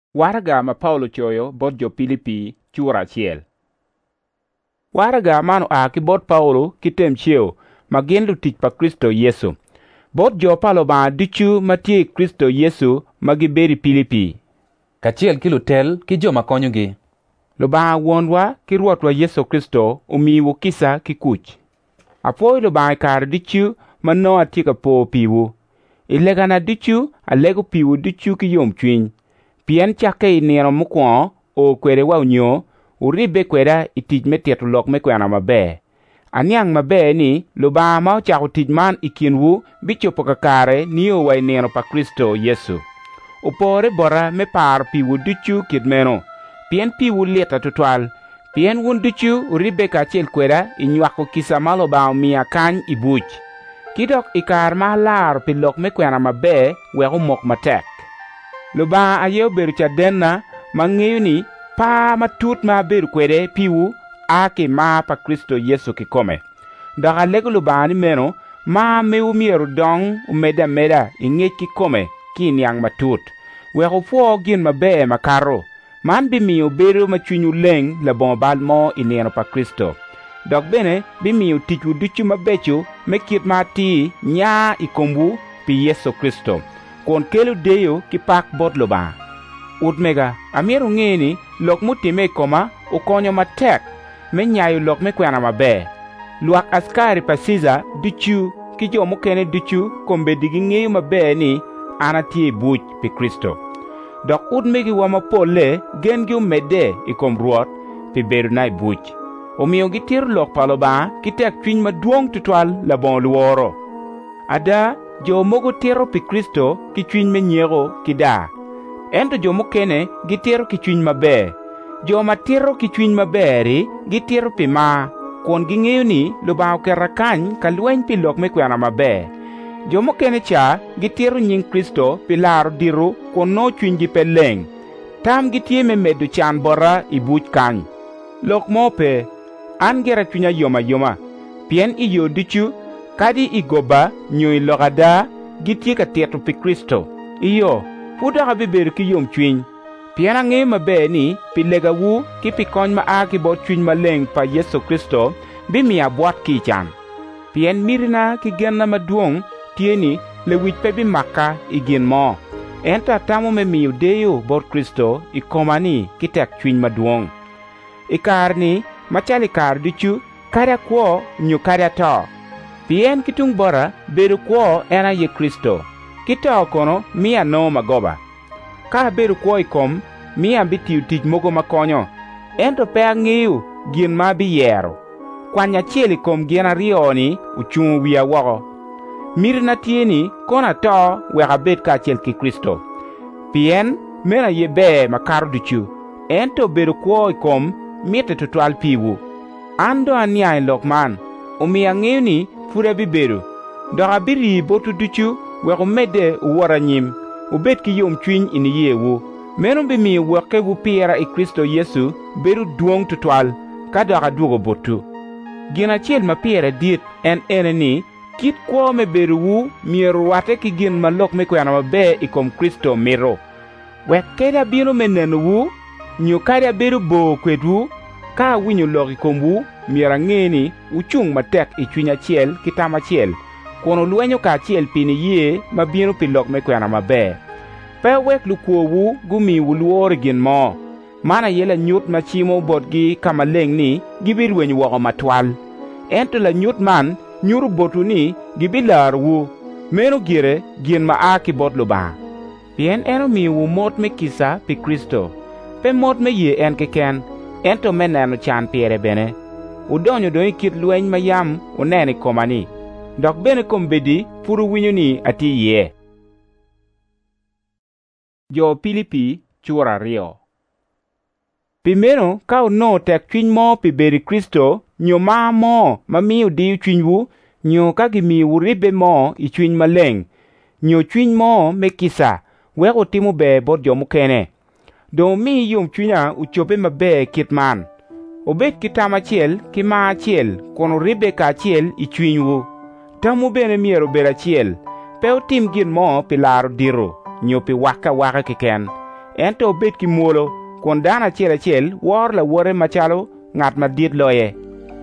Waraga ma Paulo choyo bot jo Pilipi chura chiel. Waraga mano ki bot Paulo kitem cheo ma gin lutic pa Kristo Yesu. Bot jo palo ba dichu matie Kristo Yesu ma gibedi Pilipi. Kachiel ki lutel ki jo makonyogi. Lo ba wonwa ki ruotwa Yesu Kristo umiwu kisa ki kuch. Apoi lo ba kar dichu mano atika po piwu. Ilegana dichu alego piwu dichu ki yom chwiny. Pien chake inero mukwo o kwere wa unyo uribe kwera itij metieto lok me kwena mabe. Aniang mabe ni lo ba ma ochako tij man ikinwu bichopo kakare niyo wa inero pa Kristo Yesu. Upore bora me par piwu dichu kidmeno. Pien piwu lieta tutwal. Pien wun dichu uribe kachel kwera inywako kisa malo ba umia kany ibuch. Kidok ikar ma lar pilok me kwena mabe weko mok matek. Lo ba ayo beru cha denna mangeyo ni pa matut ma beru kwede piwu ake ma pa Kristo Yesu kikome. Daga lego lo ba ni meno ma mewu mieru dong umeda meda ingech kikome ki niang matut. Weko fuo gin mabe makaro. Man bimiyo beru machunyu leng labon bal mo ineno pa Kristo. Dok bene bimiyo tichu dichu mabecho mekit mati nya ikombu pi Yesu Kristo. Kon kelu deyo ki pak bot lo ba. Utmega, amiru ngeni lok mutime koma ukonyo matek me nyayo lok me kwena mabe. Luak askari pa Siza dichu ki jo mukene dichu kombe digi ngeyo mabe ni anatie buch pi Kristo. Dok utmegi wama pole gengi umede ikom ruot pi beru na buch. Omiyo gitir lok palo ba kitek chwiny maduong tutwal labon luoro. Ada jo mogo tero pi Kristo ki chwiny menyego kida. Ento jo mokene gitero ki chwiny mabe. Jo matero ki chwiny maberi gitero pi ma. Kon ging'eyo ni lubao kera kany ka lweny pi lok me kwena mabe. Jo mokene cha gitero nying Kristo pi laro diru kon no chwiny gi peleng. Tam gitie me medo chan bora i buch kany. Lok mope, an gera chwinya yoma. Pien iyo dichu kadi igoba nyoi lokada gitie ka tieto pi Kristo. Iyo, puda beru ki yom chwiny. Pien ang'eyo mabe ni pi lega wu ki pi kony ma aki bot chwiny maleng pa Yesu Kristo bimiya buat ki chan. Pien mirina ki genna maduong tieni le wich pe bimaka igin mo. Enta tamo me miyo deyo bot Kristo ikomani kitek chwiny maduong. Ikar ni machali kar dichu karya kwo nyo karya to. Pien kitung bora beru kwo ena ye Kristo. Kita kono mia no magoba. Ka beru kwo ikom mia bitiu tij mogo makonyo. Ento pe ang'eyo gin ma biyero. Kwanya chieli kom gin ariyo ni uchung wiya woko. Mirna tieni kona to weka bet ka chiel ki Kristo. Pien mena ye be makaro dichu. Ento beru kwo ikom miete tutwal piwu. Ando ania lok man. Umi ang'eyo ni fura biberu. Doga biri botu dichu weko mede uwara nyim. Ubet ki yom chwiny ini yewu. Meno bimi weke wu pira i Kristo Yesu beru duong tutwal ka doga duogo botu. Gina chiel ma pira dit en eneni kit kwo me beru wu mieru wate ki gin malok me kwena mabe ikom Kristo miro. Wekeda bino meneno wu nyo karya beru bo kwedu ka winyo lok ikom wu miera ng'eni uchung matek i chwinya chiel kitama chiel. Kono lwenyo ka chiel pini ye mabino pilok me kwena mabe. Pe wek lukwowu gumi wuluore gin mo. Mana yela nyut machimo botgi kama leng ni gibir wenyo wako matwal. Ento la nyut man nyuru botu ni gibilar wu. Meno gire gin ma aki bot luba. Pien eno mi wu mot me kisa pi Kristo. Pe mot me ye en keken. Ento meneno chan pere bene. Udonyo do ikit lweny mayam uneni komani. Dok bene kombedi puru winyo ni ati ye. Jo Pilipi chura rio. Pimeno ka uno tek chwiny mo pi beri Kristo nyo ma mo ma miyo diyo chwiny wu nyo ka gimi uribe mo i chwiny maleng. Nyo chwiny mo me kisa weko timu be bot jo mukene. Do mi yom chwinya uchope mabe kit man. Obet kitama chiel ki ma chiel kono ribe ka chiel i chwiny wu. Tamu bene miero bera chiel. Pe utim gin mo pi laro diru. Nyo pi waka kiken. ento obed ki muolo kun dano acel wor la wore machalo ng'at madit loye.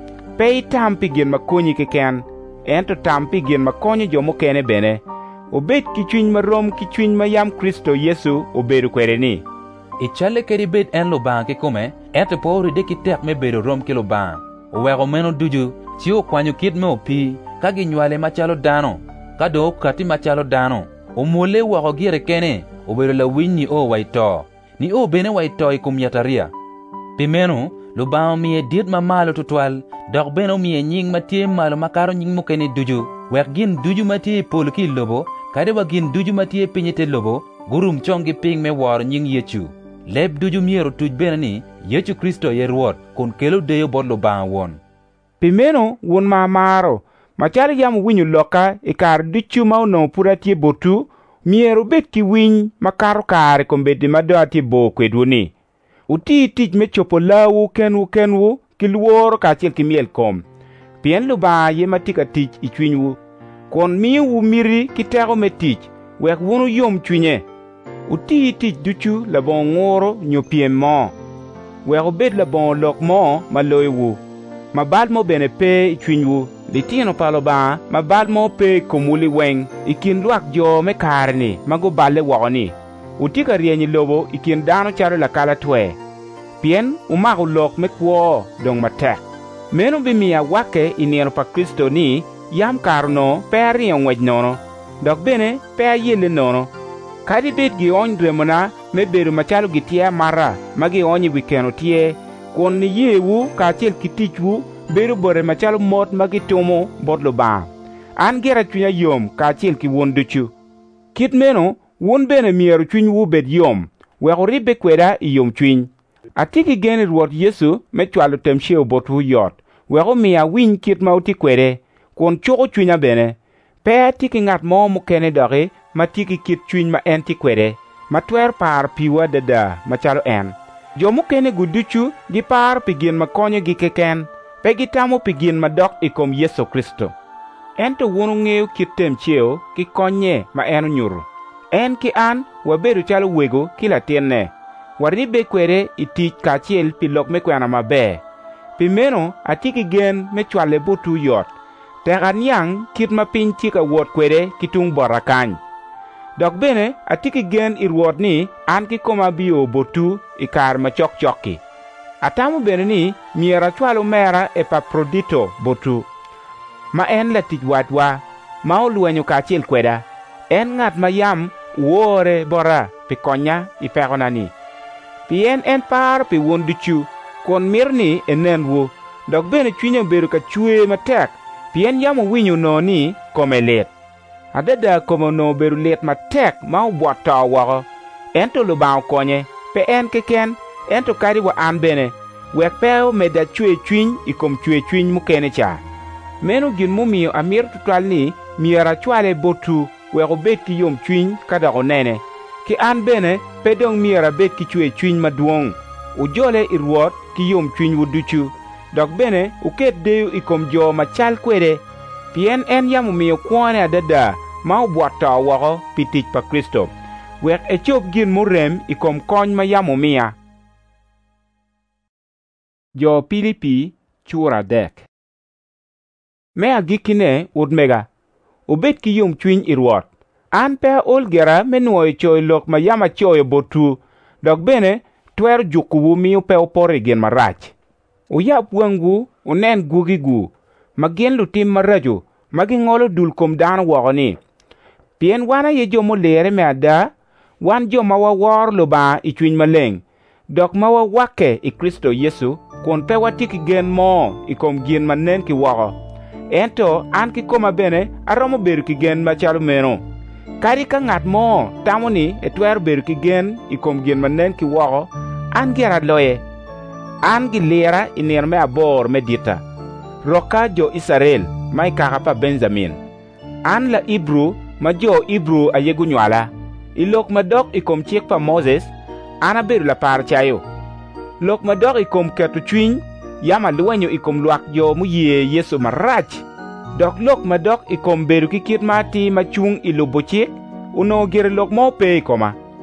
Pe itam pi gin ma konyi keken, ento tam pi gin ma konyo jo mokene bene. Obed ki chuny marom ki chuny ma yam Kristo Yesu obedo kwede ni. Ichale kedi bed en lubang ke kume, ente po ride ki tek me bedo rom ke lubang. Oweko meno duju, chi okwanyo kit me opi, ka ginywale machalo dano, ka do okati machalo dano. Omole wako gire kene, obedo la winy ni o waito. Ni o bene waito ikum yataria. Pimeno, lubang miye dit mamalo tutwal, dok beno miye nying matie malo makaro nying mukene duju. Wek gin duju matie polo ki lobo, kade wa gin duju matie pinyete lobo, gurum chongi ping me war nying Yechu. Leb duju miero tuj bena ni, Yechu Kristo ye ruot, kun kelo deyo bod lubang won. Pimeno won ma maro, machali yam winyu loka ikar duchu mauno pura tie botu, miero bet ki winy makaro kare kombedi mado ati bo kweduni. Uti tij me chopo lawu kenwu kilworo kachil kimiel kom. Pien luba ye matika tij ichwinywu. Kon miu miri kitego me tij, wek wunu yom chwinye. Uti tij duchu labon ngoro nyopiem mo. Wek obed labon lok mo maloy wu. Mabal mo bene pe ichwinywu. Litino palo ba mabal mo pe komuli weng ikin luak jo me karni mago balle wakoni. Utika rienyi lobo ikin dano charo la kala twe. Pien umaku lok me kwo dong matek. Meno bimia wake inieno pa Kristo ni yam karuno pe rion wej nono. Dok bene pe yele nono. Kadi bet gi on dremona me beru machalo gitia mara magi onyi wikeno tie. Kon ni yewu kachel kitichwu beru bore machalo mot magitomo bodlo ba. An gera chunya yom kachel ki won duchu. Kit meno won bene mieru chuny wu bed yom. Weko ribe kweda yom chuny. Atiki geni ruot Yesu me chwalo temsheo botu yot. Weko miya winy kit ma uti kwede. Kon choko chunya bene. Pe atiki ngat mo mukene doge matiki kit chuny ma enti kwede. Matwer par piwa dada machalo en. Jo mukene guduchu gi par pigin makonyo gi keken. Pe gitamo pigin madok ikom Yesu Kristo. Ento wunu ngeo kit temsheo ki konye ma enu nyuru. En ki an wabedu chalo wego kila tienne. Waribe kwere itich kachiel pilok me kwena mabe. Pimeno atiki gen me chwale botu yot. Tegan yang kit ma piny chika wot kwere kitung borakany. Dok bene atiki gen irwot ni an ki koma biyo botu ikar ma chok choki. Atamu bene ni miera chwalo mera Epaprodito botu. Ma en la tich watwa ma oluenyo kachiel kweda. En ngat ma yam wore bora pi konya ipekona ni. Pien en par pi won duchu, kon mirni enen wu, dok bene chwinyo beru ka chwe matek, pien yamo winyo no ni kome let. Adada kome no beru let matek ma ubwata wako, ento lubao konye, pe en keken, ento kari wa an bene, wek peo meda chwe chwiny ikom chwe chwiny mukene cha. Meno gin mumiyo amir tutwal ni miera chwale botu, wek obet ki yom chwiny kadako nene. Ki an bene pedong miera bet ki chwe chwiny maduong. Ujole irwot ki yom chwiny wuduchu. Dok bene uket deyo ikom jo machal kwede. Pien en yamu miyo kwane adada ma ubwata wako pitich pa Kristo. Wek echop gin murem ikom kony ma yamu mia. Jo Pilipi chura dek. Mea gikine udmega. Ubet ki yom chwiny irwot. An pe olgera menuoyo choy lok ma yama choyo botu. Dok bene twer jukuwu miyo pe upore gen marach. Uyap wangu unen gugigu. Magien lutim marajo. Magi ngolo dul kom dano wakoni. Pien wana ye jo mo lere me ada. Wan jo mawawar loba ichwiny maleng. Dok mawawake i Kristo Yesu. Kon pe watiki gen mo ikom gin manen ki wako. Ento an ki koma bene aromo beru ki gen machalo meno. Kari ka ngat mo tamo ni etwer beru ki gen ikom gin manen ki wako. An gera loye. An gilera inirme abor medita. Roka jo Israel mai kaka pa Benjamin. An la Ibru ma jo Ibru ayegu nywala. Ilok madok ikom chik pa Moses. Ana beru la par chayo. Lok madok ikom ketu chwiny. Yama luenyo ikom luak jo muye Yesu marach. Dok lok madok ikom beru ki kit mati machung ilubo chik. Uno gire lok mo pe ikoma.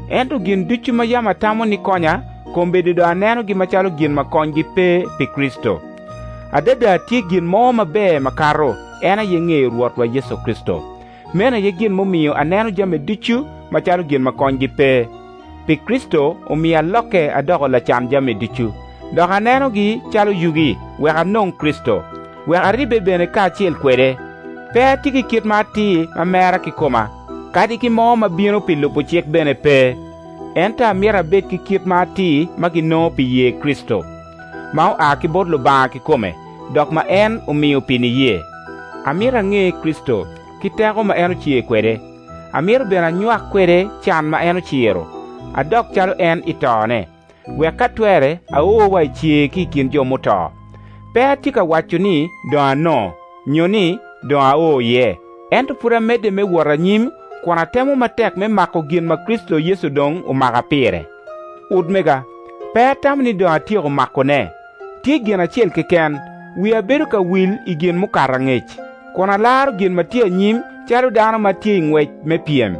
ento gin ducu ma yama tamo ni konya kom bedo do aneno gi machalo gin ma kony gi pe pi Kristo. Adada tie gin mo mabe makaro ena ye ng'eyo Ruothwa Yesu Kristo. Mena ye gin momiyo aneno jame ducu machalo gin ma kony gi pe. Pi Kristo omiyo aloke adogo lacham jame ducu. Dok aneno gi chalo yugi wek anong Kristo. Wek aribe bene kaachiel kwede. Pe atigi kit ma ati ma mera kikoma. Kadi ki mo ma bino pi lupo chik bene pe. Enta amira bet ki kit ma ati ma gino pi ye Kristo. Ma o ki bot luba kikome. Dok ma en umiyo pi ni ye. Amira ng'e Kristo ki teko ma en ochie kwede. Amira bene anywak kwede chan ma en ochiero. Adok chalo en itone. Wek katwere aowa ichie ki kin jomuto. Pe atika wacho ni do ano, nyoni do ao ye. Ento pura mede me wara nyim, kwana temo matek me mako gin ma Kristo Yesu dong umaka pire. Udmega, pe atam ni do atio mako ne. Ti gin achiel keken, wia beru ka wil igin mukara ngech. Kwana laro gin matia nyim, charo dano matia ingwech me piem.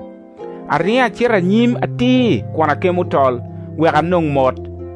Aria chira nyim ati kwana kemu tol, weka nong mot.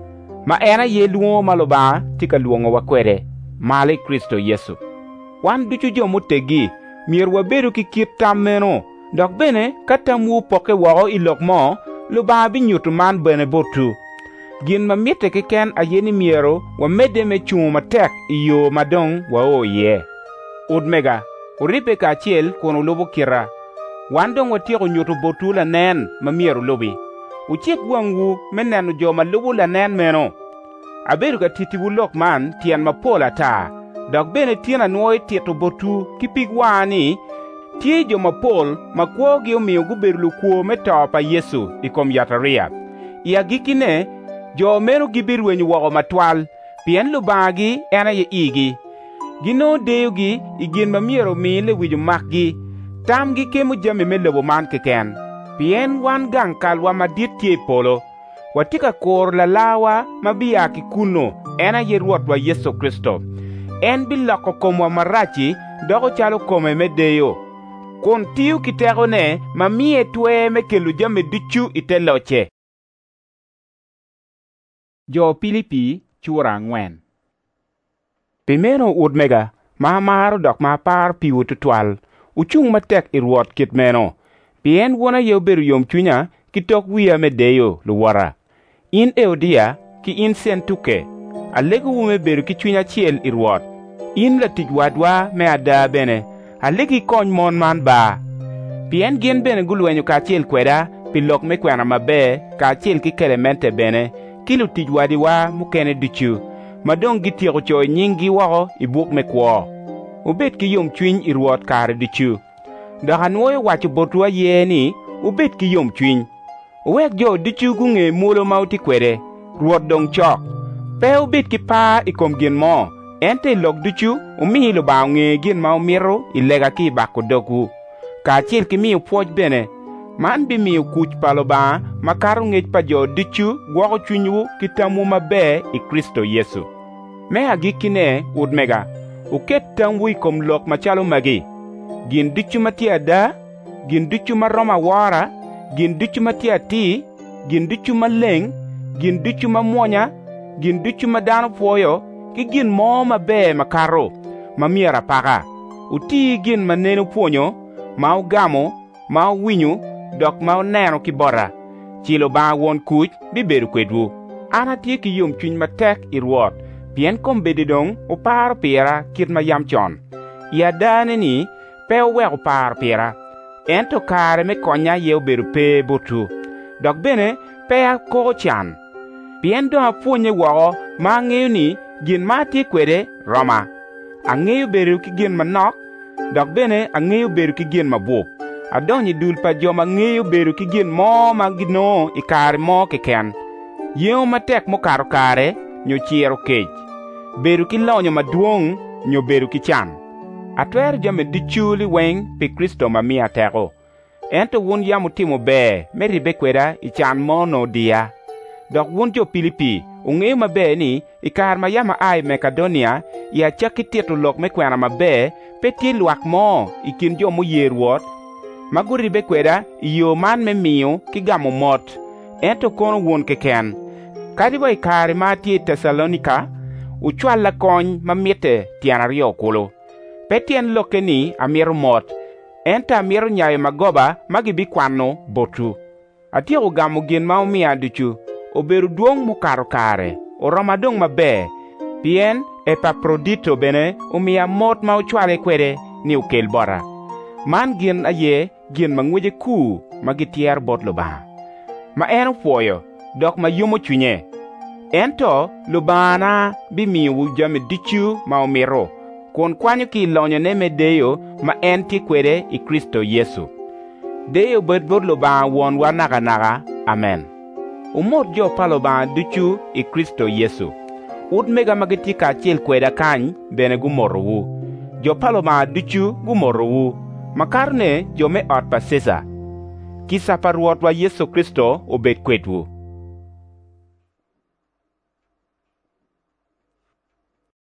Ma ena ye luo maloba tika luongo wakwede. Male Kristo Yesu. Wan ducu jo mutegi, mier wabedu ki kit tam meno. Dok bene, katamu poke wao ilok mo, luba binyutu man bene botu. Gin mamite kiken ayeni miero, wamede me chung matek iyo madong wao ye. Udmega, uripe ka chiel kono lobo kira. Wandong watiro nyutu botu la nen mamiero lobi. Uchik wangu menenu jo malubu la nen meno. Abedu ka titibu lok man tien mapola ta. Dok bene tiena nuoi tieto botu kipig wani. Tie jo mapol makwo gi omiyo guberu lukuo metopa Yesu ikom yataria. Ia gikine jo meno gibiru wenyu wako matwal. Pien lubagi ena ye igi. Gino deyo gi igin mamiero mile wiju makgi. Tam gi kemu jami me lobo man keken. Pien wan gang kalwa madit tie polo. Watika kor la lawa mabia kikuno ena ye Ruothwa Yesu Kristo. En biloko komwa marachi dogo chalo kome me deyo. Kon tiu kitego ne mamie tue me kelu jame ducu ite loche. Jo Pilipi chura ngwen. Pimeno udmega ma maro dok ma par piwu tutwal. Uchung matek i Ruoth kit meno. Pien wona ye beru yom chunya kitok wiya me deyo luwara. In Eudia ki in Sentuke. Alego wume beru ki chunya chiel i Ruoth. In la tij wadwa me ada bene. Alegi kony mon man ba. Pien gin bene gulwenyo ka chiel kweda pilok me kwena mabe ka chiel ki kelemente bene. Kilu tij wadiwa mukene duchu. Madong gitieko choy nyingi wako ibuk me kwo. Ubet ki yom chwiny i Ruoth kare duchu. Dok anwoyo wacho botwa ye ni ubet ki yom chwiny. Uwek jo duchu gung'e mulo ma uti kwede. Ruoth dong chok. Pe ubet ki pa ikom gin mo. Ente lok duchu umihilo ba ng'e gin ma umiro ilega ki bako doku. Kachil ki miyo pwoj bene. Man bi miyo kuch palo ba makaro ng'ech pa jo duchu gwako chunyu kitamu mabe i Kristo Yesu. Me agikine udmega. Uket tamwu ikom lok machalo magi. Gin ducu matia da, gin ducu maroma wara, gin ducu matia ti, gin ducu maleng, gin ducu mamwonya, gin ducu madano pwoyo, ki gin mo mabe makaro, mamiera paka. Uti gin maneno pwonyo, ma ugamo, ma uwinyu, dok ma uneno kibora. Chilo ba won kuch biberu kwedwu. Ana tie ki yom chuny matek i Ruoth. Pien kom bedi dong uparo pira kit ma yam chon. Ya dane ni pe uwek uparo pira. Ento kare me konya ye uberu pe botu. Dok bene pe akoko chan. Pien do apunye wako ma ng'eyo ni gin ma ti kwede Roma. Ang'eyo beru ki gin manok. Dok bene ang'eyo beru ki gin mabuk. Adonyi dul pa jo ma ng'eyo beru ki gin mo ma gino i kare mo keken. Yeo matek mokaro kare nyo chiero kech. Beru ki lonyo maduong' nyo beru ki chan. Atwer jame dichuli weng pi Kristo ma mia teko. Ento wun yamu timo be me ribe kweda i chan mono dia. Dok wun jo Pilipi ung'eyo mabe ni i kar ma yama ai Makedonia ya chaki tieto lok me kwena mabe pe tie luak mo i kin jo moyer Ruoth. Maguribe kweda i yo man me miyo ki gamo mot. ento kono won keken kadi bai kare ma ti Tesalonika uchwal la kony mamite tiana rio kulo petien lokeni amiru mot enta amiru nyaye magoba magibi kwano botu atiyo gamo gin ma umia duchu oberu duong mukaro kare oromadong mabe pien Epaprodito bene umia mot ma uchwale kwede ni ukel bora man gin aye gin mangweje ku magitier bot loba ma en fuoyo dok ma yumo chunye ento lubana bimiwu jame dichu ma umiro kon kwanyo ki lonyo ne medeyo ma en ti kwede i Kristo Yesu deyo bot loba won wa naga amen umot jo paloba dichu i Kristo Yesu ut mega magiti ka chil kweda kany bene gumorowu jo paloba dichu gumorowu makarne jo me ot pasesa kisa paruot wa Yesu Kristo obet kwetwu